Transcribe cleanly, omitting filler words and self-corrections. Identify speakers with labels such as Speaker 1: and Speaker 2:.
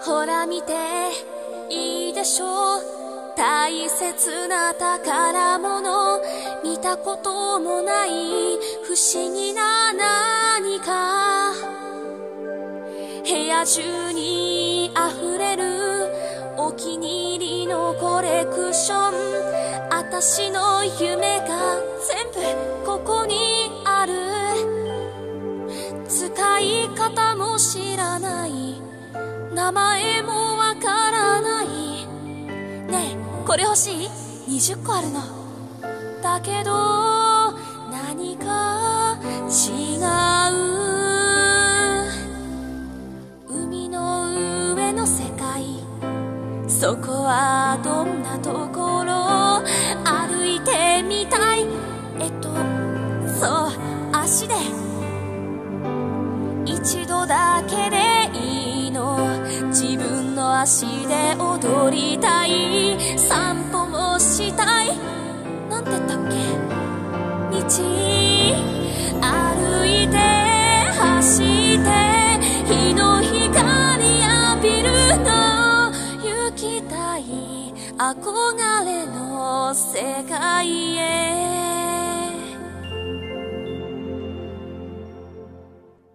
Speaker 1: ほら見ていいでしょう、大切な宝物、見たこともない不思議な何か、部屋中に溢れるお気に入りのコレクション、私の夢が全部ここにある、使い方も知らない、名前もわからない、ねえこれ欲しい？20個あるの。だけど何か違う、海の上の世界、そこはどんなところ、歩いてみたい、そう足で一度だけでいいの、自分の足で踊りたい、散歩もしたい、なんて言ったっけ、道歩いて走って日の光浴びるの、行きたい憧れの世界へ。